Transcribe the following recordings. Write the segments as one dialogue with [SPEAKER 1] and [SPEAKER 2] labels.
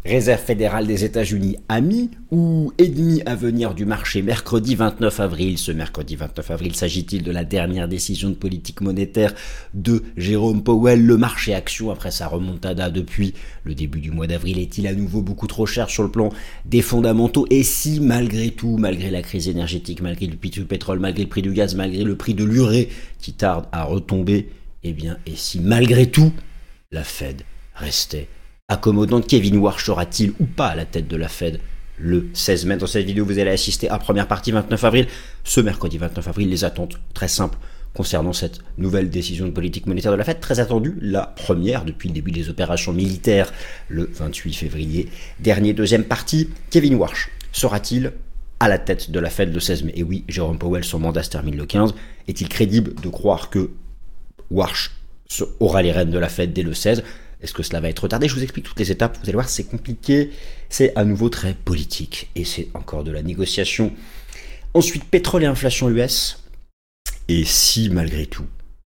[SPEAKER 1] Réserve fédérale des États-Unis, amis ou ennemis à venir du marché mercredi 29 avril. Ce mercredi 29 avril, s'agit-il de la dernière décision de politique monétaire de Jérôme Powell? Le marché action, après sa remontada depuis le début du mois d'avril, est-il à nouveau beaucoup trop cher sur le plan des fondamentaux? Et si, malgré tout, malgré la crise énergétique, malgré le prix du pétrole, malgré le prix du gaz, malgré le prix de l'urée qui tarde à retomber, et si malgré tout, la Fed restait accommodante? Kevin Warsh sera-t-il ou pas à la tête de la Fed le 16 mai? Dans cette vidéo, vous allez assister à première partie 29 avril. Ce mercredi 29 avril, les attentes très simples concernant cette nouvelle décision de politique monétaire de la Fed, très attendue, la première depuis le début des opérations militaires le 28 février dernier. Deuxième partie, Kevin Warsh sera-t-il à la tête de la Fed le 16 mai? Et oui, Jérôme Powell, son mandat se termine le 15. Est-il crédible de croire que Warsh aura les rênes de la Fed dès le 16? Est-ce que cela va être retardé? Je vous explique toutes les étapes. Vous allez voir, c'est compliqué. C'est à nouveau très politique. Et c'est encore de la négociation. Ensuite, pétrole et inflation US. Et si, malgré tout,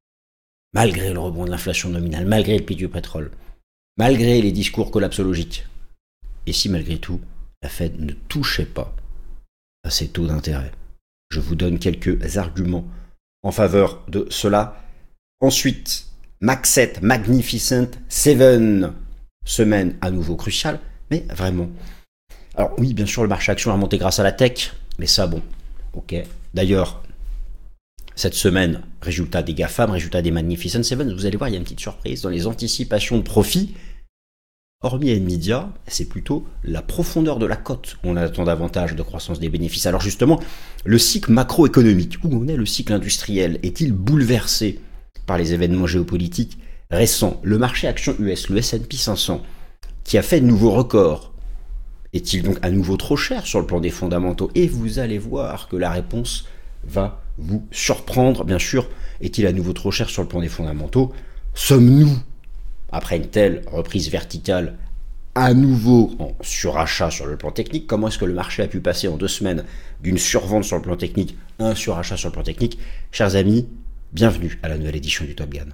[SPEAKER 1] malgré le rebond de l'inflation nominale, malgré le prix du pétrole, malgré les discours collapsologiques, et si, malgré tout, la Fed ne touchait pas à ses taux d'intérêt? Je vous donne quelques arguments en faveur de cela. Ensuite, Max 7, Magnificent 7, semaine à nouveau cruciale, mais vraiment. Alors oui, bien sûr, le marché action a remonté grâce à la tech, mais ça, bon, ok. D'ailleurs, cette semaine, résultat des GAFAM, résultat des Magnificent 7, vous allez voir, il y a une petite surprise dans les anticipations de profit. Hormis Nvidia, c'est plutôt la profondeur de la cote. On attend davantage de croissance des bénéfices. Alors justement, le cycle macroéconomique, où en est le cycle industriel? Est-il bouleversé par les événements géopolitiques récents? Le marché action US, le S&P 500, qui a fait de nouveaux records, est-il donc à nouveau trop cher sur le plan des fondamentaux? Et vous allez voir que la réponse va vous surprendre. Bien sûr, est-il à nouveau trop cher sur le plan des fondamentaux? Sommes-nous, après une telle reprise verticale, à nouveau en surachat sur le plan technique? Comment est-ce que le marché a pu passer en 2 semaines d'une survente sur le plan technique à un surachat sur le plan technique? Chers amis, bienvenue à la nouvelle édition du Top Gun.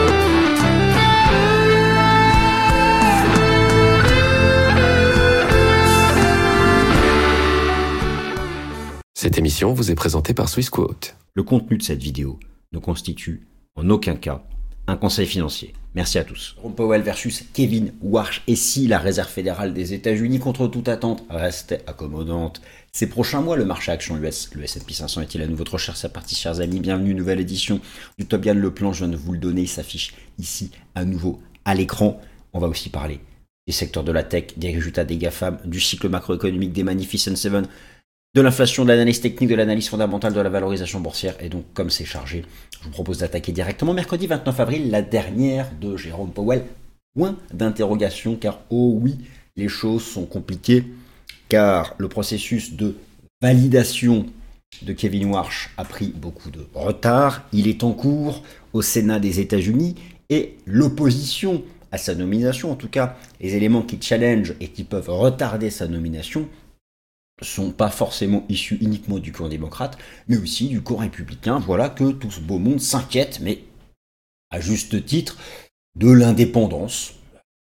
[SPEAKER 2] Cette émission vous est présentée par Swissquote.
[SPEAKER 1] Le contenu de cette vidéo ne constitue en aucun cas un conseil financier. Merci à tous. Jérôme Powell versus Kevin Warsh. Et si la Réserve fédérale des États-Unis, contre toute attente, restait accommodante ces prochains mois? Le marché action US, le S&P 500 est-il à nouveau trop cher? C'est parti, chers amis. Bienvenue, nouvelle édition du Top Gun. Le plan, je viens de vous le donner. Il s'affiche ici à nouveau à l'écran. On va aussi parler des secteurs de la tech, des résultats des GAFAM, du cycle macroéconomique, des Magnificent 7, de l'inflation, de l'analyse technique, de l'analyse fondamentale, de la valorisation boursière. Et donc, comme c'est chargé, je vous propose d'attaquer directement mercredi 29 avril, la dernière de Jérôme Powell. Point d'interrogation, car oh oui, les choses sont compliquées, car le processus de validation de Kevin Warsh a pris beaucoup de retard. Il est en cours au Sénat des États-Unis et l'opposition à sa nomination, en tout cas les éléments qui challenge et qui peuvent retarder sa nomination, sont pas forcément issus uniquement du camp démocrate, mais aussi du camp républicain. Voilà que tout ce beau monde s'inquiète, mais à juste titre, de l'indépendance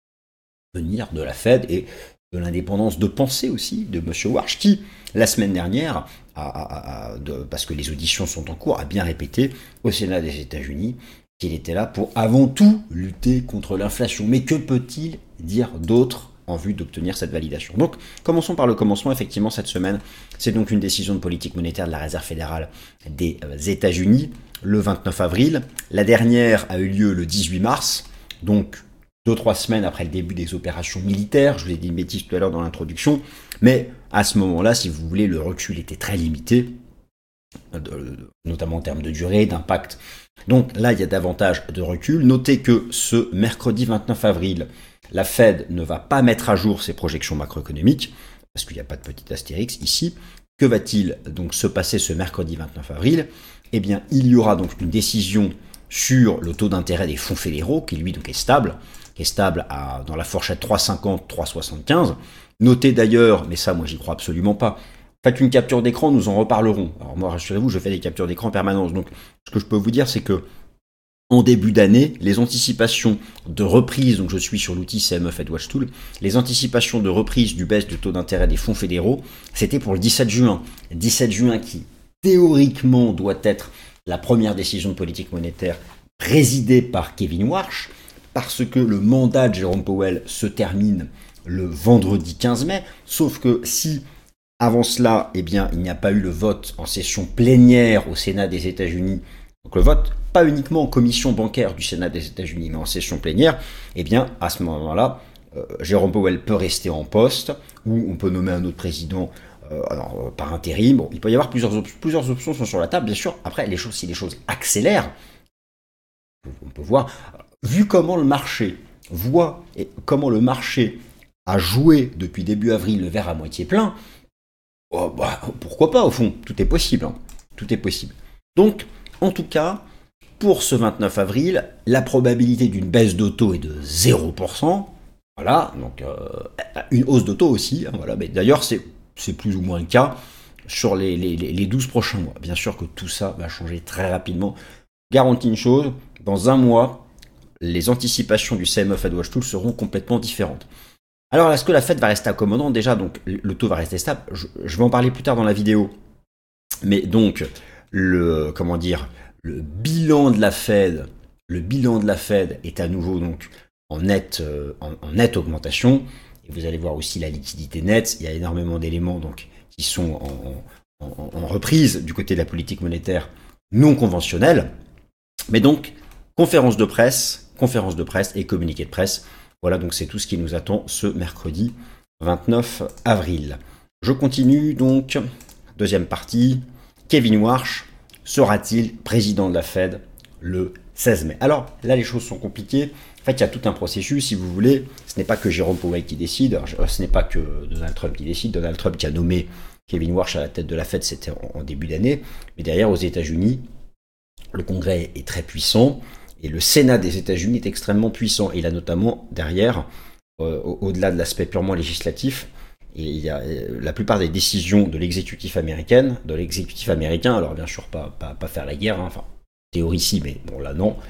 [SPEAKER 1] à venir de la Fed et de l'indépendance de pensée aussi de M. Warsh, qui, la semaine dernière, parce que les auditions sont en cours, a bien répété au Sénat des États-Unis qu'il était là pour avant tout lutter contre l'inflation. Mais que peut-il dire d'autre en vue d'obtenir cette validation? Donc, commençons par le commencement. Effectivement, cette semaine, c'est donc une décision de politique monétaire de la Réserve fédérale des États-Unis, le 29 avril. La dernière a eu lieu le 18 mars, donc 2-3 semaines après le début des opérations militaires. Je vous ai dit une bêtise tout à l'heure dans l'introduction, mais à ce moment-là, si vous voulez, le recul était très limité, notamment en termes de durée, d'impact. Donc là, il y a davantage de recul. Notez que ce mercredi 29 avril, la Fed ne va pas mettre à jour ses projections macroéconomiques, parce qu'il n'y a pas de petit astérix ici. Que va-t-il donc se passer ce mercredi 29 avril? Eh bien, il y aura donc une décision sur le taux d'intérêt des fonds fédéraux, qui lui donc est stable dans la fourchette 3,50-3,75. Notez d'ailleurs, mais ça moi j'y crois absolument pas, faites une capture d'écran, nous en reparlerons. Alors moi, rassurez-vous, je fais des captures d'écran en permanence. Donc, ce que je peux vous dire, c'est que En début d'année, les anticipations de reprise, donc je suis sur l'outil CME Fed Watch Tool, les anticipations de reprise du baisse du taux d'intérêt des fonds fédéraux, c'était pour le 17 juin. 17 juin qui, théoriquement, doit être la première décision de politique monétaire présidée par Kevin Warsh, parce que le mandat de Jérôme Powell se termine le vendredi 15 mai, sauf que si avant cela, eh bien, il n'y a pas eu le vote en session plénière au Sénat des États-Unis, donc le vote pas uniquement en commission bancaire du Sénat des États-Unis, mais en session plénière, eh bien, à ce moment-là, Jérôme Powell peut rester en poste, ou on peut nommer un autre président par intérim. Bon, il peut y avoir plusieurs options sont sur la table, bien sûr. Après, si les choses accélèrent, on peut voir, vu comment le marché voit et comment le marché a joué depuis début avril le verre à moitié plein, pourquoi pas au fond, tout est possible. Hein. Tout est possible. Donc, en tout cas, pour ce 29 avril, la probabilité d'une baisse de taux est de 0%. Voilà, donc une hausse de taux aussi. Hein, voilà, mais d'ailleurs, c'est plus ou moins le cas sur les 12 prochains mois. Bien sûr que tout ça va changer très rapidement. Garantie une chose, dans un mois, les anticipations du CME Fed Watch Tool seront complètement différentes. Alors, est-ce que la Fed va rester accommodante? Déjà, donc, le taux va rester stable. Je vais en parler plus tard dans la vidéo. Mais donc, le bilan de la Fed est à nouveau donc en nette augmentation. Et vous allez voir aussi la liquidité nette. Il y a énormément d'éléments donc qui sont en reprise du côté de la politique monétaire non conventionnelle. Mais donc, conférence de presse et communiqué de presse. Voilà, donc c'est tout ce qui nous attend ce mercredi 29 avril. Je continue donc, deuxième partie. Kevin Warsh sera-t-il président de la Fed le 16 mai? Alors là, les choses sont compliquées. En fait, il y a tout un processus, si vous voulez. Ce n'est pas que Jérôme Powell qui décide, ce n'est pas que Donald Trump qui décide. Donald Trump qui a nommé Kevin Warsh à la tête de la Fed, c'était en début d'année. Mais derrière, aux États-Unis, le Congrès est très puissant et le Sénat des États-Unis est extrêmement puissant. Et il a notamment derrière, au-delà de l'aspect purement législatif, et il y a la plupart des décisions de l'exécutif américain, alors bien sûr pas faire la guerre, hein, enfin théorie si, mais bon là non,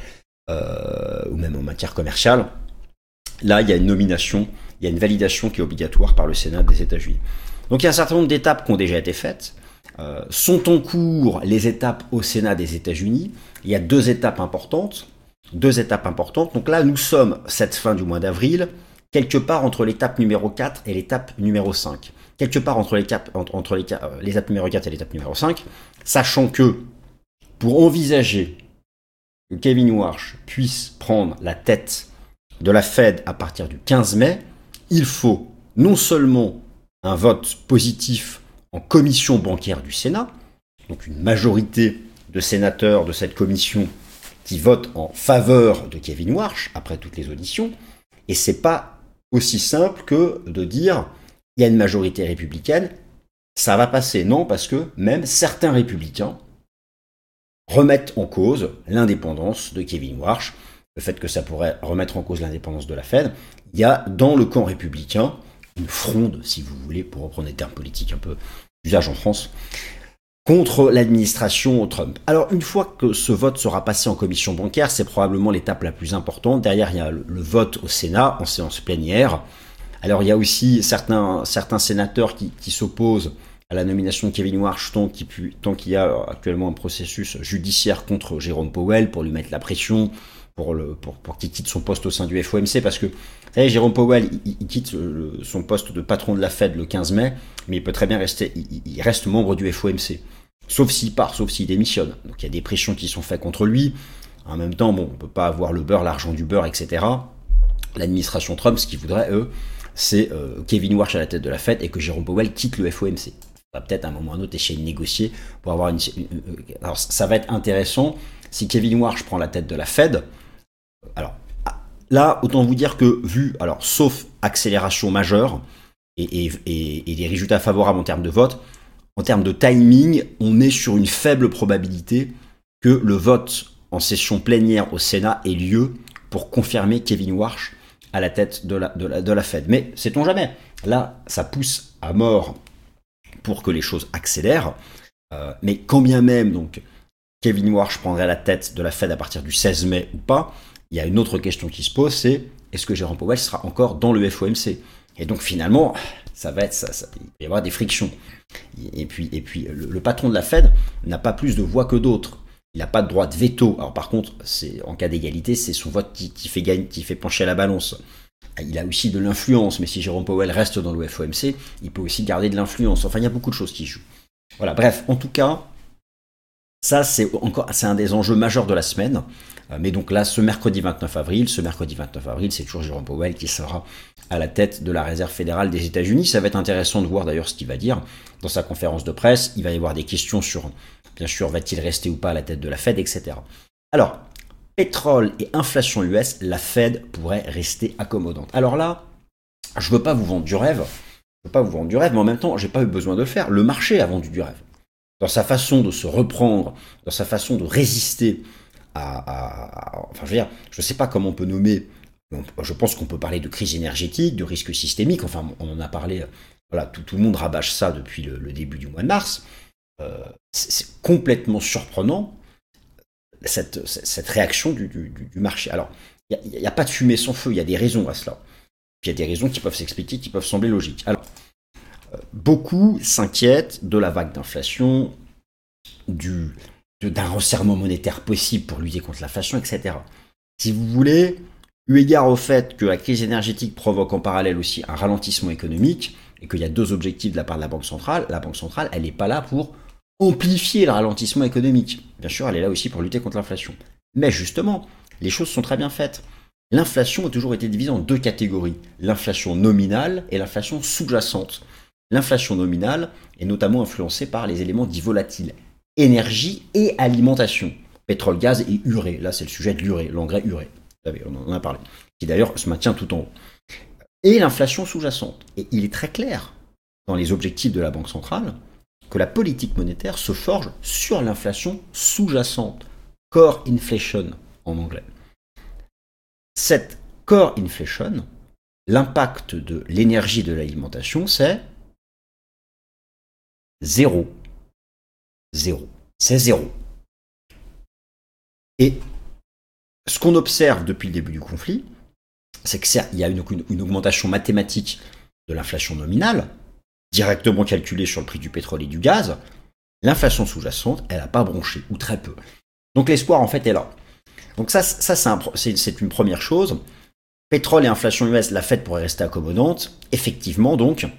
[SPEAKER 1] ou même en matière commerciale, là il y a une nomination, il y a une validation qui est obligatoire par le Sénat des États-Unis. Donc il y a un certain nombre d'étapes qui ont déjà été faites, sont en cours les étapes au Sénat des États-Unis, il y a deux étapes importantes, donc là nous sommes cette fin du mois d'avril, quelque part entre l'étape numéro 4 et l'étape numéro 5. Quelque part entre l'étape numéro 4 et l'étape numéro 5, sachant que pour envisager que Kevin Warsh puisse prendre la tête de la Fed à partir du 15 mai, il faut non seulement un vote positif en commission bancaire du Sénat, donc une majorité de sénateurs de cette commission qui votent en faveur de Kevin Warsh après toutes les auditions, et c'est pas aussi simple que de dire il y a une majorité républicaine, ça va passer. Non, parce que même certains républicains remettent en cause l'indépendance de Kevin Warsh, le fait que ça pourrait remettre en cause l'indépendance de la Fed. Il y a dans le camp républicain une fronde, si vous voulez, pour reprendre des termes politiques un peu d'usage en France, contre l'administration Trump. Alors, une fois que ce vote sera passé en commission bancaire, c'est probablement l'étape la plus importante. Derrière, il y a le vote au Sénat, en séance plénière. Alors, il y a aussi certains sénateurs qui s'opposent à la nomination de Kevin Warsh tant qu'il y a actuellement un processus judiciaire contre Jérôme Powell pour lui mettre la pression, pour qu'il quitte son poste au sein du FOMC, parce que, vous savez, Jérôme Powell, il quitte son poste de patron de la Fed le 15 mai, mais il peut très bien rester, il reste membre du FOMC. Sauf s'il part, sauf s'il démissionne. Donc il y a des pressions qui sont faites contre lui. En même temps, bon, on peut pas avoir le beurre, l'argent du beurre, etc. L'administration Trump, ce qu'ils voudraient, eux, c'est Kevin Warsh à la tête de la Fed et que Jérôme Powell quitte le FOMC. On va peut-être à un moment ou à un autre essayer de négocier pour avoir alors ça va être intéressant si Kevin Warsh prend la tête de la Fed. Alors là, autant vous dire que alors sauf accélération majeure et des résultats favorables en termes de vote, en termes de timing, on est sur une faible probabilité que le vote en session plénière au Sénat ait lieu pour confirmer Kevin Warsh à la tête de la Fed. Mais sait-on jamais? Là, ça pousse à mort pour que les choses accélèrent. Mais quand bien même, donc, Kevin Warsh prendrait la tête de la Fed à partir du 16 mai ou pas, il y a une autre question qui se pose, c'est est-ce que Jérôme Powell sera encore dans le FOMC? Et donc finalement, il va y avoir des frictions. Et puis le patron de la Fed n'a pas plus de voix que d'autres. Il n'a pas de droit de veto. Alors par contre, en cas d'égalité, c'est son vote qui fait pencher la balance. Il a aussi de l'influence, mais si Jérôme Powell reste dans le FOMC, il peut aussi garder de l'influence. Enfin, il y a beaucoup de choses qui jouent. Voilà, bref, en tout cas, ça c'est un des enjeux majeurs de la semaine. Mais donc là, ce mercredi 29 avril, c'est toujours Jérôme Powell qui sera à la tête de la Réserve fédérale des États-Unis. Ça va être intéressant de voir d'ailleurs ce qu'il va dire dans sa conférence de presse. Il va y avoir des questions sur, bien sûr, va-t-il rester ou pas à la tête de la Fed, etc. Alors, pétrole et inflation US, la Fed pourrait rester accommodante. Alors là, je ne veux pas vous vendre du rêve, mais en même temps, je n'ai pas eu besoin de le faire. Le marché a vendu du rêve. Dans sa façon de se reprendre, dans sa façon de résister enfin, je ne sais pas comment on peut nommer, je pense qu'on peut parler de crise énergétique, de risque systémique, enfin, on en a parlé, voilà, tout le monde rabâche ça depuis le début du mois de mars. C'est complètement surprenant, cette réaction du marché. Alors, il n'y a pas de fumée sans feu, il y a des raisons à cela. Puis il y a des raisons qui peuvent s'expliquer, qui peuvent sembler logiques. Alors, beaucoup s'inquiètent de la vague d'inflation, d'un resserrement monétaire possible pour lutter contre l'inflation, etc. Si vous voulez, eu égard au fait que la crise énergétique provoque en parallèle aussi un ralentissement économique, et qu'il y a deux objectifs de la part de la Banque centrale, elle n'est pas là pour amplifier le ralentissement économique. Bien sûr, elle est là aussi pour lutter contre l'inflation. Mais justement, les choses sont très bien faites. L'inflation a toujours été divisée en deux catégories, l'inflation nominale et l'inflation sous-jacente. L'inflation nominale est notamment influencée par les éléments dits volatiles, énergie et alimentation, pétrole, gaz et urée. Là, c'est le sujet de l'urée, l'engrais urée. Vous savez, on en a parlé. Qui d'ailleurs se maintient tout en haut. Et l'inflation sous-jacente. Et il est très clair, dans les objectifs de la Banque centrale, que la politique monétaire se forge sur l'inflation sous-jacente. Core inflation, en anglais. Cette core inflation, l'impact de l'énergie de l'alimentation, c'est zéro. C'est zéro. Et ce qu'on observe depuis le début du conflit, c'est que certes, il y a une augmentation mathématique de l'inflation nominale, directement calculée sur le prix du pétrole et du gaz. L'inflation sous-jacente, elle n'a pas bronché, ou très peu. Donc l'espoir, en fait, est là. Donc ça c'est une première chose. Pétrole et inflation US, la Fed pourrait rester accommodante. Effectivement,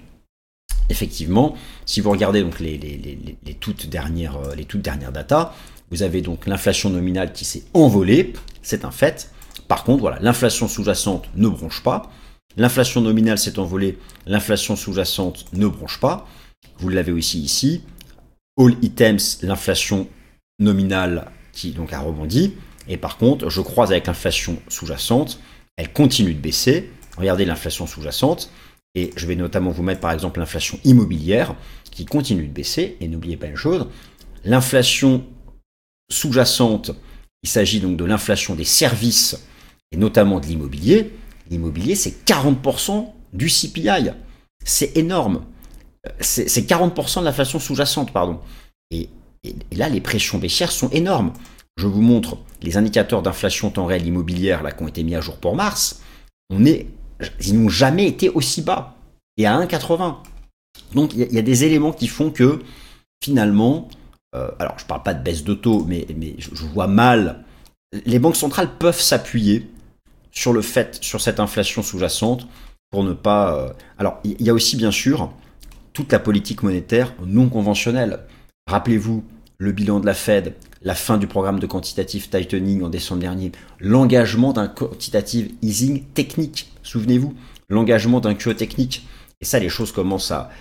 [SPEAKER 1] si vous regardez donc les toutes dernières datas, vous avez donc l'inflation nominale qui s'est envolée, c'est un fait. Par contre, voilà, l'inflation sous-jacente ne bronche pas. L'inflation nominale s'est envolée, l'inflation sous-jacente ne bronche pas. Vous l'avez aussi ici. All items, l'inflation nominale qui donc a rebondi. Et par contre, je croise avec l'inflation sous-jacente, elle continue de baisser. Regardez l'inflation sous-jacente. Et je vais notamment vous mettre par exemple l'inflation immobilière qui continue de baisser. Et n'oubliez pas une chose, l'inflation sous-jacente, il s'agit donc de l'inflation des services et notamment de l'immobilier. L'immobilier, c'est 40% du CPI. C'est énorme. C'est 40% de l'inflation sous-jacente, pardon. Et là, les pressions baissières sont énormes. Je vous montre les indicateurs d'inflation temps réel immobilière là, qui ont été mis à jour pour mars. Ils n'ont jamais été aussi bas. Et à 1,80. Donc, il y a des éléments qui font que, finalement, alors je ne parle pas de baisse de taux, mais je vois mal. Les banques centrales peuvent s'appuyer sur cette inflation sous-jacente pour ne pas... Alors, il y a aussi, bien sûr, toute la politique monétaire non conventionnelle. Rappelez-vous, le bilan de la Fed, la fin du programme de quantitative tightening en décembre dernier, l'engagement d'un quantitative easing technique. Souvenez-vous, l'engagement d'un QE technique. Et ça, les choses commencent à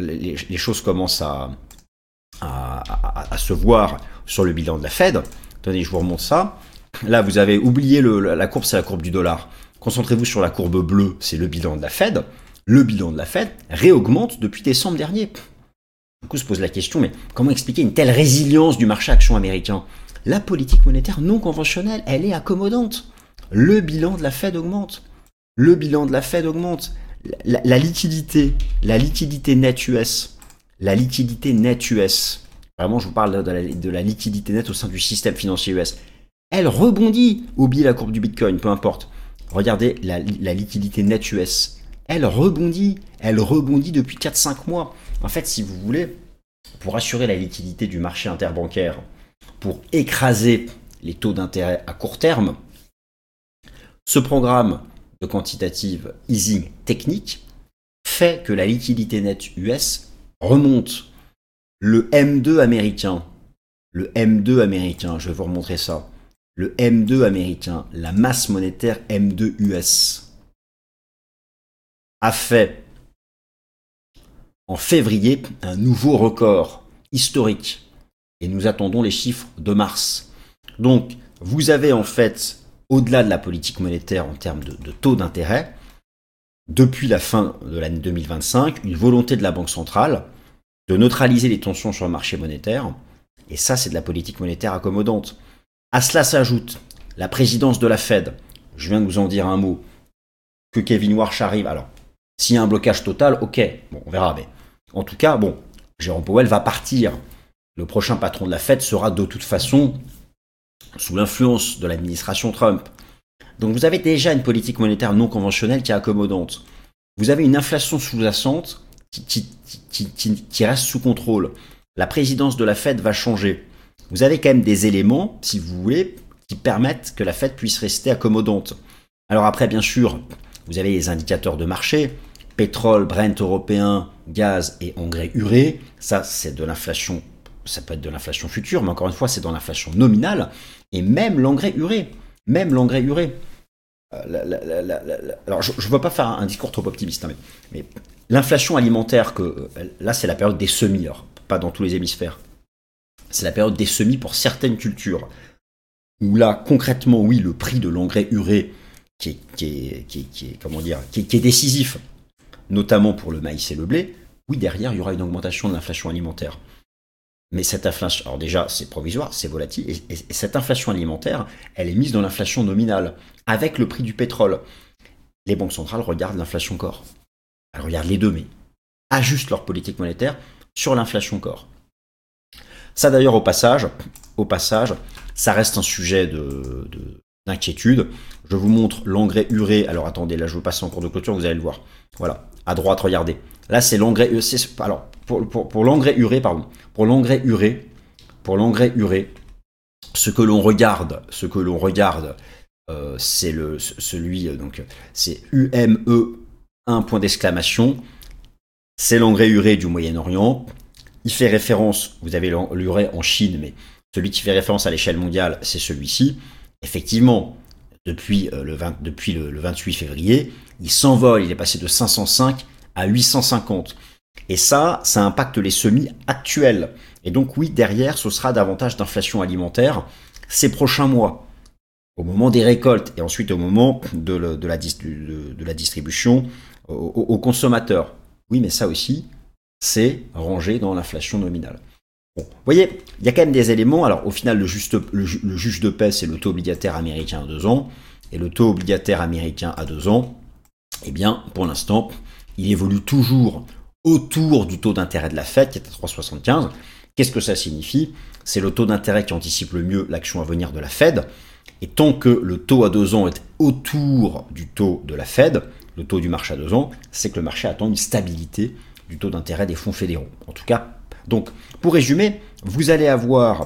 [SPEAKER 1] se voir sur le bilan de la Fed. Attendez, je vous remonte ça. Là, vous avez oublié la courbe, c'est la courbe du dollar. Concentrez-vous sur la courbe bleue, c'est le bilan de la Fed. Le bilan de la Fed réaugmente depuis décembre dernier. Du coup, se pose la question, mais comment expliquer une telle résilience du marché action américain? La politique monétaire non conventionnelle, elle est accommodante. Le bilan de la Fed augmente. La liquidité net US, Vraiment, je vous parle de la liquidité nette au sein du système financier US. Elle rebondit. Oubliez la courbe du Bitcoin, peu importe. Regardez la liquidité nette US. Elle rebondit depuis 4-5 mois. En fait, si vous voulez, pour assurer la liquidité du marché interbancaire, pour écraser les taux d'intérêt à court terme, ce programme de quantitative easing technique fait que la liquidité nette US remonte. Le M2 américain, je vais vous remontrer ça. Le M2 américain, la masse monétaire M2 US, a fait en février un nouveau record historique. Et nous attendons les chiffres de mars. Donc, vous avez en fait, au-delà de la politique monétaire en termes de taux d'intérêt, depuis la fin de l'année 2025, une volonté de la Banque centrale de neutraliser les tensions sur le marché monétaire. Et ça, c'est de la politique monétaire accommodante. À cela s'ajoute la présidence de la Fed. Je viens de vous en dire un mot. Que Kevin Warsh arrive. Alors, s'il y a un blocage total, ok, bon, on verra. Mais en tout cas, bon, Jérôme Powell va partir. Le prochain patron de la Fed sera de toute façon sous l'influence de l'administration Trump. Donc vous avez déjà une politique monétaire non conventionnelle qui est accommodante. Vous avez une inflation sous-jacente qui reste sous contrôle. La présidence de la Fed va changer. Vous avez quand même des éléments, si vous voulez, qui permettent que la Fed puisse rester accommodante. Alors après, bien sûr, vous avez les indicateurs de marché, pétrole, Brent européen, gaz et engrais urée. Ça, c'est de l'inflation. Ça peut être de l'inflation future, mais encore une fois, c'est dans l'inflation nominale. Et même l'engrais urée. Alors, je ne veux pas faire un discours trop optimiste, hein, mais l'inflation alimentaire, là, c'est la période des semis, alors, pas dans tous les hémisphères. C'est la période des semis pour certaines cultures. Où là, concrètement, oui, le prix de l'engrais urée qui est décisif, notamment pour le maïs et le blé, oui, derrière, il y aura une augmentation de l'inflation alimentaire. Mais cette inflation, alors déjà, c'est provisoire, c'est volatile, et cette inflation alimentaire, elle est mise dans l'inflation nominale, avec le prix du pétrole. Les banques centrales regardent l'inflation corps. Elles regardent les deux, mais ajustent leur politique monétaire sur l'inflation corps. Ça d'ailleurs, au passage, ça reste un sujet d'inquiétude. Je vous montre l'engrais urée. Alors attendez, là je vous passe en cours de clôture, vous allez le voir. Voilà, à droite, regardez. Là c'est l'engrais urée. Alors, pour l'engrais urée, ce que l'on regarde, c'est c'est UME 1 point d'exclamation. C'est l'engrais urée du Moyen-Orient. Il fait référence, vous avez l'urée en Chine, mais celui qui fait référence à l'échelle mondiale, c'est celui-ci. Effectivement, depuis le 28 février, il s'envole, il est passé de 505 à 850. Et ça impacte les semis actuels. Et donc oui, derrière, ce sera davantage d'inflation alimentaire ces prochains mois, au moment des récoltes et ensuite au moment de la distribution aux consommateurs. Oui, mais ça aussi, c'est rangé dans l'inflation nominale. Bon, vous voyez, il y a quand même des éléments. Alors au final, le juge de paix, c'est le taux obligataire américain à 2 ans. Et le taux obligataire américain à 2 ans, eh bien, pour l'instant, il évolue toujours autour du taux d'intérêt de la Fed, qui est à 3,75. Qu'est-ce que ça signifie? C'est le taux d'intérêt qui anticipe le mieux l'action à venir de la Fed. Et tant que le taux à 2 ans est autour du taux de la Fed, le taux du marché à 2 ans, c'est que le marché attend une stabilité du taux d'intérêt des fonds fédéraux. En tout cas, donc, pour résumer, vous allez avoir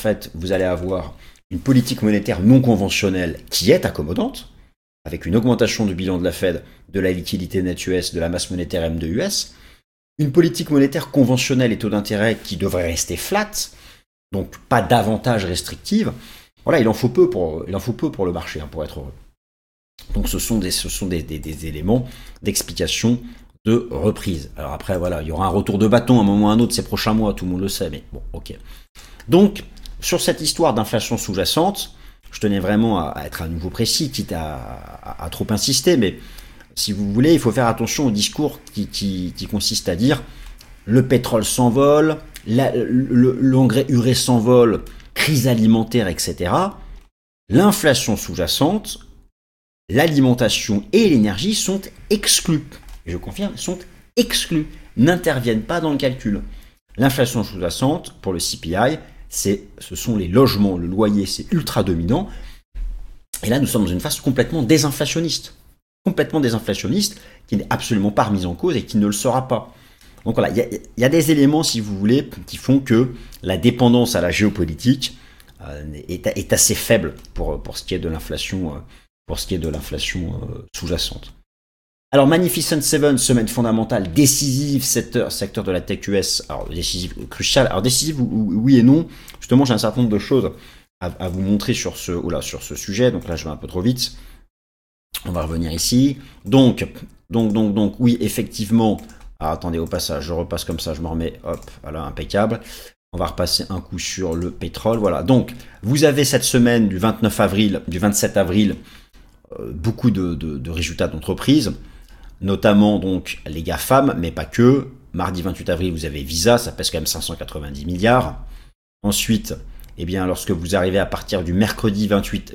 [SPEAKER 1] une politique monétaire non conventionnelle qui est accommodante, avec une augmentation du bilan de la Fed, de la liquidité nette US, de la masse monétaire M2 US, une politique monétaire conventionnelle et taux d'intérêt qui devrait rester flat, donc pas davantage restrictive. Voilà, il en faut peu pour le marché, hein, pour être heureux. Donc ce sont des éléments d'explication de reprise. Alors après, voilà, il y aura un retour de bâton à un moment ou à un autre ces prochains mois, tout le monde le sait, mais bon, ok. Donc, sur cette histoire d'inflation sous-jacente, je tenais vraiment à être à nouveau précis, quitte à trop insister, mais si vous voulez, il faut faire attention au discours qui consiste à dire le pétrole s'envole, l'engrais urée s'envole, crise alimentaire, etc. L'inflation sous-jacente, l'alimentation et l'énergie sont exclus. Je confirme, sont exclus, n'interviennent pas dans le calcul. L'inflation sous-jacente pour le CPI, ce sont les logements, le loyer, c'est ultra dominant. Et là, nous sommes dans une phase complètement désinflationniste, qui n'est absolument pas remise en cause et qui ne le sera pas. Donc voilà, il y a des éléments, si vous voulez, qui font que la dépendance à la géopolitique est assez faible pour ce qui est de l'inflation, sous-jacente. Alors Magnificent Seven, semaine fondamentale, décisive, secteur de la tech US, alors décisive, crucial, alors décisive oui et non. Justement, j'ai un certain nombre de choses à vous montrer sur ce sujet, donc là je vais un peu trop vite. On va revenir ici. Donc, oui, effectivement. Ah, attendez, au passage, je repasse comme ça, je me remets, hop, voilà, impeccable. On va repasser un coup sur le pétrole, voilà. Donc, vous avez cette semaine du 27 avril, beaucoup de résultats d'entreprise, notamment donc les GAFAM, mais pas que. Mardi 28 avril, vous avez Visa, ça pèse quand même 590 milliards. Ensuite, eh bien, lorsque vous arrivez à partir du mercredi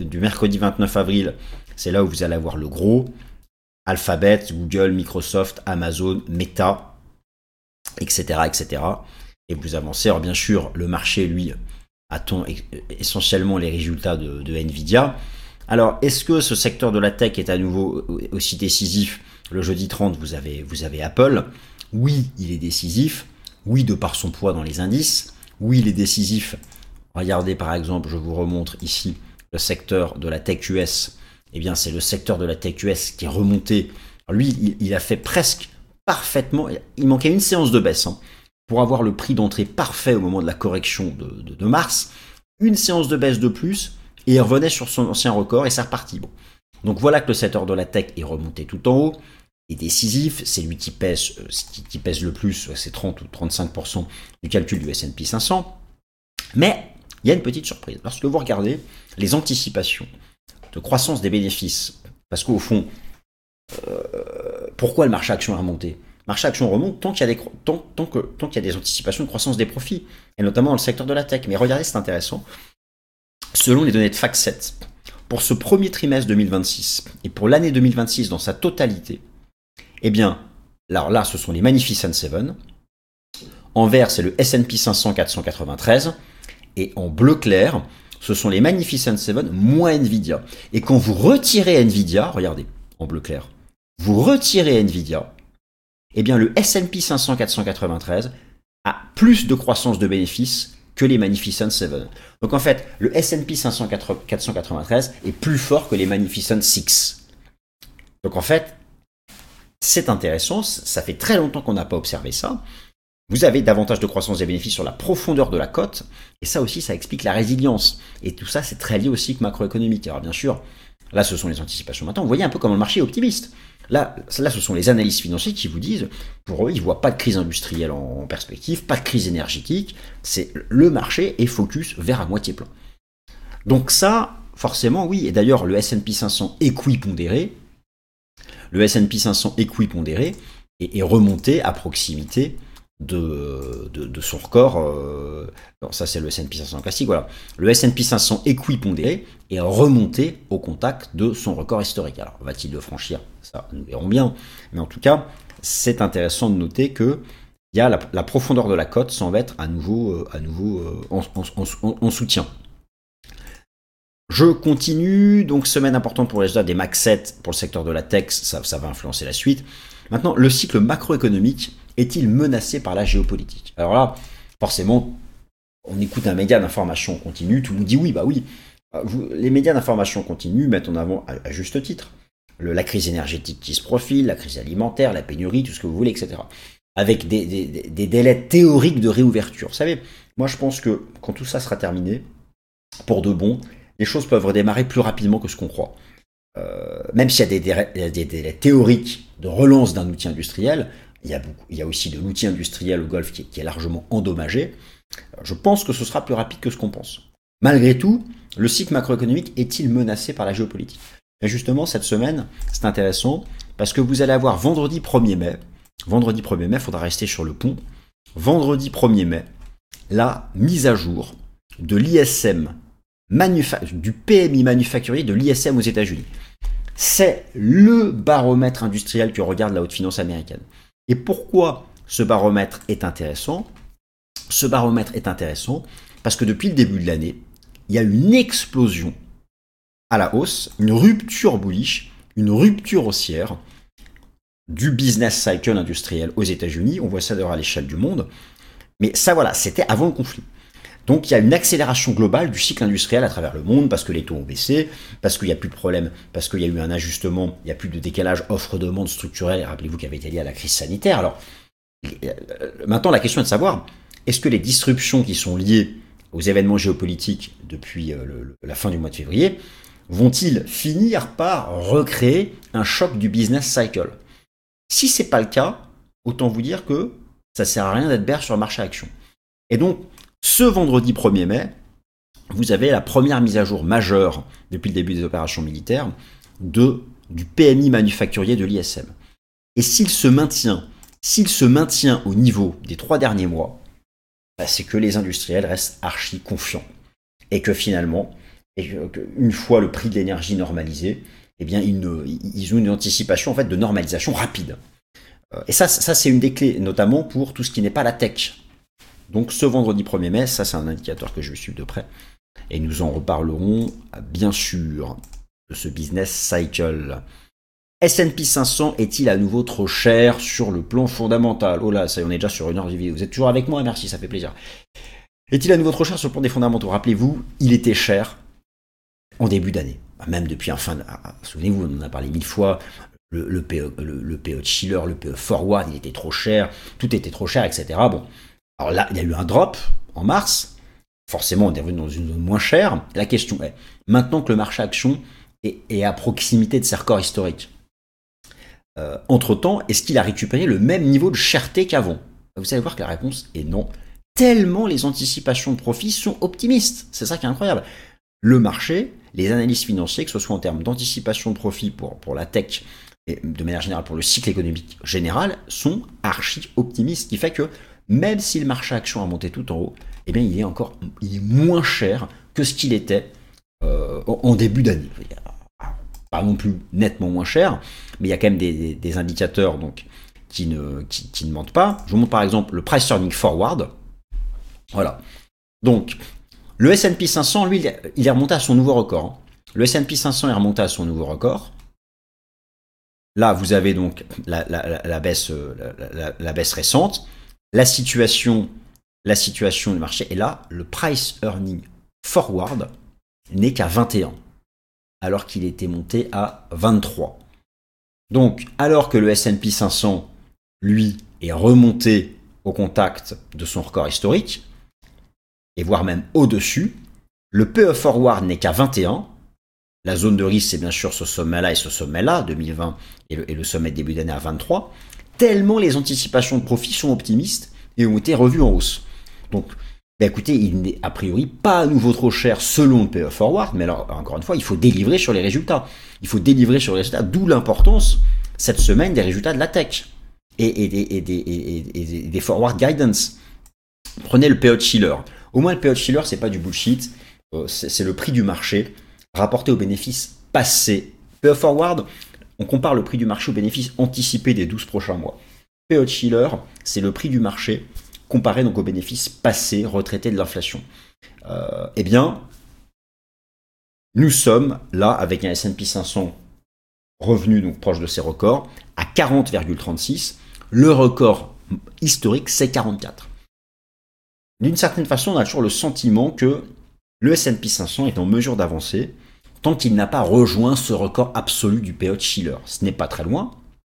[SPEAKER 1] 29 avril, c'est là où vous allez avoir le gros. Alphabet, Google, Microsoft, Amazon, Meta, etc., etc. Et vous avancez. Alors bien sûr, le marché, lui, attend essentiellement les résultats de Nvidia. Alors, est-ce que ce secteur de la tech est à nouveau aussi décisif? Le jeudi 30, vous avez Apple. Oui, il est décisif. Oui, de par son poids dans les indices. Oui, il est décisif. Regardez par exemple, je vous remontre ici le secteur de la tech US. Eh bien, c'est le secteur de la tech US qui est remonté. Alors lui, il a fait presque parfaitement. Il manquait une séance de baisse pour avoir le prix d'entrée parfait au moment de la correction de mars. Une séance de baisse de plus et il revenait sur son ancien record et c'est reparti. Bon. Donc voilà que le secteur de la tech est remonté tout en haut. Est décisif, c'est lui qui pèse le plus, c'est 30 ou 35% du calcul du S&P 500. Mais il y a une petite surprise. Lorsque vous regardez les anticipations de croissance des bénéfices, parce qu'au fond, pourquoi le marché action a remonté? Le marché action remonte tant qu'il y a des anticipations de croissance des profits, et notamment dans le secteur de la tech. Mais regardez, c'est intéressant. Selon les données de FactSet, pour ce premier trimestre 2026 et pour l'année 2026 dans sa totalité, eh bien, alors là, ce sont les Magnificent Seven. En vert, c'est le S&P 500 493. Et en bleu clair, ce sont les Magnificent Seven moins Nvidia. Et quand vous retirez Nvidia, regardez, en bleu clair, vous retirez Nvidia, eh bien le S&P 500 493 a plus de croissance de bénéfices que les Magnificent Seven. Donc en fait, le S&P 500 493 est plus fort que les Magnificent Six. Donc en fait, c'est intéressant, ça fait très longtemps qu'on n'a pas observé ça. Vous avez davantage de croissance des bénéfices sur la profondeur de la cote, et ça aussi, ça explique la résilience. Et tout ça, c'est très lié au cycle macroéconomique. Alors bien sûr, là, ce sont les anticipations maintenant. Vous voyez un peu comment le marché est optimiste. Là, ce sont les analystes financiers qui vous disent, pour eux, ils ne voient pas de crise industrielle en perspective, pas de crise énergétique. C'est le marché est focus vers à moitié plein. Donc ça, forcément, oui. Et d'ailleurs, le S&P 500 équipondéré, est remonté à proximité de son record. Non, ça c'est le S&P 500 classique. Voilà, le S&P 500 équipondéré est remonté au contact de son record historique. Alors va-t-il le franchir? Ça, nous verrons bien. Mais en tout cas, c'est intéressant de noter que il y a la profondeur de la cote semble être à nouveau en soutien. Je continue, donc semaine importante pour les résultats des Mac 7 pour le secteur de la tech, ça va influencer la suite. Maintenant, le cycle macroéconomique est-il menacé par la géopolitique? Alors là, forcément, on écoute un média d'information continue, tout le monde dit oui, bah oui. Les médias d'information continue mettent en avant, à juste titre, la crise énergétique qui se profile, la crise alimentaire, la pénurie, tout ce que vous voulez, etc. Avec des délais théoriques de réouverture. Vous savez, moi je pense que quand tout ça sera terminé, pour de bon, les choses peuvent redémarrer plus rapidement que ce qu'on croit. Même s'il y a des délais théoriques de relance d'un outil industriel, il y a aussi de l'outil industriel au Golfe qui est largement endommagé. Je pense que ce sera plus rapide que ce qu'on pense. Malgré tout, le cycle macroéconomique est-il menacé par la géopolitique? Et justement, cette semaine, c'est intéressant parce que vous allez avoir vendredi 1er mai, il faudra rester sur le pont, vendredi 1er mai, la mise à jour de l'ISM, du PMI manufacturier de l'ISM aux États-Unis. C'est le baromètre industriel que regarde la haute finance américaine. Et pourquoi ce baromètre est intéressant? ce baromètre est intéressant parce que depuis le début de l'année, il y a une explosion à la hausse, une rupture bullish, une rupture haussière du business cycle industriel aux États-Unis. On voit ça d'ailleurs à l'échelle du monde. Mais ça, voilà, c'était avant le conflit. Donc il y a une accélération globale du cycle industriel à travers le monde parce que les taux ont baissé, parce qu'il n'y a plus de problème, parce qu'il y a eu un ajustement, il n'y a plus de décalage offre-demande structurel. Rappelez-vous qu'il avait été lié à la crise sanitaire. Alors maintenant, la question est de savoir, est-ce que les disruptions qui sont liées aux événements géopolitiques depuis la fin du mois de février vont-ils finir par recréer un choc du business cycle? Si c'est pas le cas, autant vous dire que ça sert à rien d'être bear sur le marché action. Et donc, ce vendredi 1er mai, vous avez la première mise à jour majeure depuis le début des opérations militaires du PMI manufacturier de l'ISM. Et s'il se maintient au niveau des 3 derniers mois, c'est que les industriels restent archi confiants. Et que finalement, une fois le prix de l'énergie normalisé, eh bien, ils ont une anticipation en fait de normalisation rapide. Et ça c'est une des clés, notamment pour tout ce qui n'est pas la tech. Donc ce vendredi 1er mai, ça c'est un indicateur que je vais suivre de près. Et nous en reparlerons bien sûr de ce business cycle. S&P 500 est-il à nouveau trop cher sur le plan fondamental? Oh là, ça on est déjà sur 1 heure de vidéo. Vous êtes toujours avec moi? Merci, ça fait plaisir. Est-il à nouveau trop cher sur le plan des fondamentaux? Rappelez-vous, il était cher en début d'année. Même depuis souvenez-vous, on en a parlé 1000 fois, le PE de Shiller, le PE Forward, il était trop cher, tout était trop cher, etc. Bon, alors là, il y a eu un drop en mars, forcément on est revenu dans une zone moins chère. La question est, maintenant que le marché action est à proximité de ses records historiques, entre-temps, est-ce qu'il a récupéré le même niveau de cherté qu'avant? Vous allez voir que la réponse est non, tellement les anticipations de profit sont optimistes. C'est ça qui est incroyable. Le marché, les analystes financiers, que ce soit en termes d'anticipation de profit pour la tech et de manière générale pour le cycle économique général, sont archi optimistes, ce qui fait que même si le marché action a monté tout en haut, eh bien il est moins cher que ce qu'il était en début d'année. Pas non plus nettement moins cher, mais il y a quand même des indicateurs donc qui ne mentent pas. Je vous montre par exemple le price earning forward. Voilà. Donc le S&P 500, lui, il est remonté à son nouveau record. Le S&P 500 est remonté à son nouveau record. Là, vous avez donc la baisse récente. La situation du marché. Et là, le price earning forward n'est qu'à 21, alors qu'il était monté à 23. Donc, alors que le S&P 500, lui, est remonté au contact de son record historique, et voire même au-dessus, le PE forward n'est qu'à 21. La zone de risque, c'est bien sûr ce sommet-là et ce sommet-là, 2020, et le sommet de début d'année à 23, tellement les anticipations de profit sont optimistes et ont été revues en hausse. Donc, écoutez, il n'est a priori pas à nouveau trop cher selon le PE forward, mais alors, encore une fois, il faut délivrer sur les résultats. D'où l'importance, cette semaine, des résultats de la tech et des forward guidance. Prenez le PE de Shiller. Au moins, le PE de Shiller, c'est pas du bullshit. C'est le prix du marché rapporté aux bénéfices passés. PE forward, on compare le prix du marché aux bénéfices anticipés des 12 prochains mois. PE de Shiller, c'est le prix du marché comparé donc aux bénéfices passés, retraités de l'inflation. Eh bien, nous sommes là avec un S&P 500 revenu donc proche de ses records à 40,36. Le record historique, c'est 44. D'une certaine façon, on a toujours le sentiment que le S&P 500 est en mesure d'avancer tant qu'il n'a pas rejoint ce record absolu du PE de Shiller. Ce n'est pas très loin.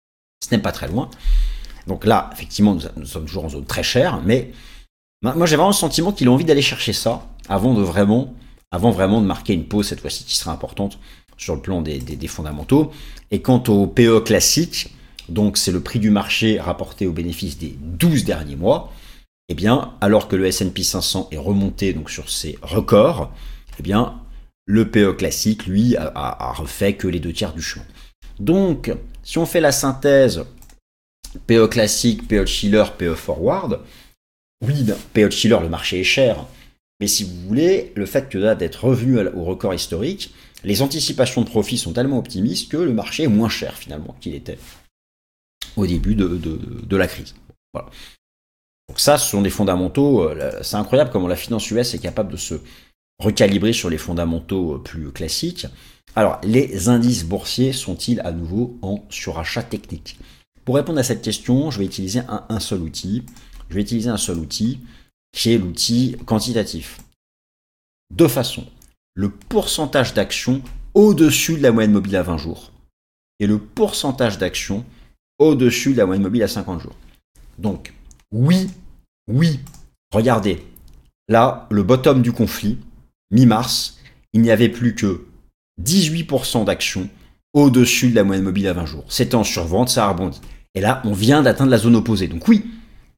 [SPEAKER 1] Donc là, effectivement, nous sommes toujours en zone très chère, mais moi j'ai vraiment le sentiment qu'il a envie d'aller chercher ça avant vraiment de marquer une pause cette fois-ci qui sera importante sur le plan des fondamentaux. Et quant au PE classique, donc c'est le prix du marché rapporté aux bénéfices des 12 derniers mois, eh bien, alors que le S&P 500 est remonté donc sur ses records, eh bien, le PE classique, lui, a refait que les 2/3 du chemin. Donc, si on fait la synthèse, PE classique, PE de Shiller, PE forward, oui, PE de Shiller, le marché est cher, mais si vous voulez, le fait que là, d'être revenu au record historique, les anticipations de profit sont tellement optimistes que le marché est moins cher finalement qu'il était au début de la crise. Voilà. Donc ça, ce sont des fondamentaux, c'est incroyable comment la finance US est capable de se recalibrer sur les fondamentaux plus classiques. Alors, les indices boursiers sont-ils à nouveau en surachat technique? Pour répondre à cette question, je vais utiliser un seul outil. Je vais utiliser un seul outil, qui est l'outil quantitatif. Deux façons. Le pourcentage d'actions au-dessus de la moyenne mobile à 20 jours et le pourcentage d'actions au-dessus de la moyenne mobile à 50 jours. Donc, oui, regardez, là, le bottom du conflit, mi-mars, il n'y avait plus que 18% d'actions au-dessus de la moyenne mobile à 20 jours. C'était en survente, ça a rebondi. Et là, on vient d'atteindre la zone opposée. Donc oui,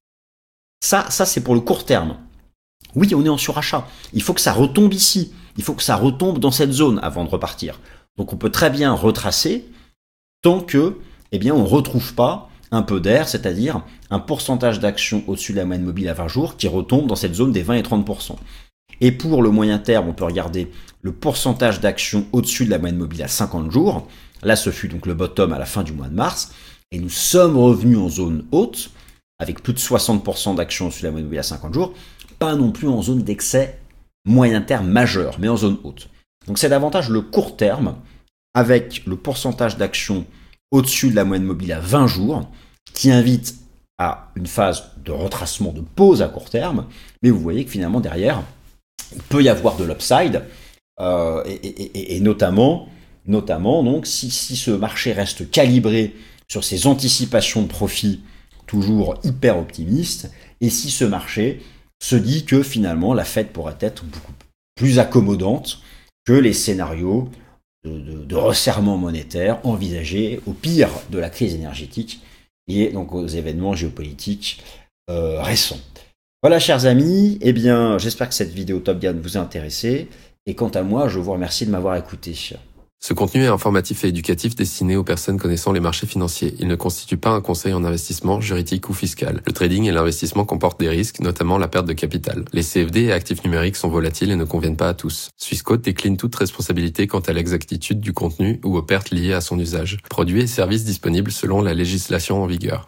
[SPEAKER 1] ça c'est pour le court terme. Oui, on est en surachat. Il faut que ça retombe ici. Il faut que ça retombe dans cette zone avant de repartir. Donc on peut très bien retracer tant que, on ne retrouve pas un peu d'air, c'est-à-dire un pourcentage d'actions au-dessus de la moyenne mobile à 20 jours qui retombe dans cette zone des 20 et 30%. Et pour le moyen terme, on peut regarder le pourcentage d'actions au-dessus de la moyenne mobile à 50 jours. Là, ce fut donc le bottom à la fin du mois de mars. Et nous sommes revenus en zone haute, avec plus de 60% d'actions au-dessus de la moyenne mobile à 50 jours. Pas non plus en zone d'excès moyen terme majeur, mais en zone haute. Donc c'est davantage le court terme, avec le pourcentage d'actions au-dessus de la moyenne mobile à 20 jours, qui invite à une phase de retracement, de pause à court terme. Mais vous voyez que finalement, derrière, il peut y avoir de l'upside, et notamment donc, si ce marché reste calibré sur ses anticipations de profit toujours hyper optimistes, et si ce marché se dit que finalement la Fed pourrait être beaucoup plus accommodante que les scénarios de resserrement monétaire envisagés au pire de la crise énergétique et donc aux événements géopolitiques récents. Voilà, chers amis, j'espère que cette vidéo Top Gun vous a intéressé, et quant à moi, je vous remercie de m'avoir écouté.
[SPEAKER 2] Ce contenu est informatif et éducatif destiné aux personnes connaissant les marchés financiers. Il ne constitue pas un conseil en investissement, juridique ou fiscal. Le trading et l'investissement comportent des risques, notamment la perte de capital. Les CFD et actifs numériques sont volatiles et ne conviennent pas à tous. Swissquote décline toute responsabilité quant à l'exactitude du contenu ou aux pertes liées à son usage. Produits et services disponibles selon la législation en vigueur.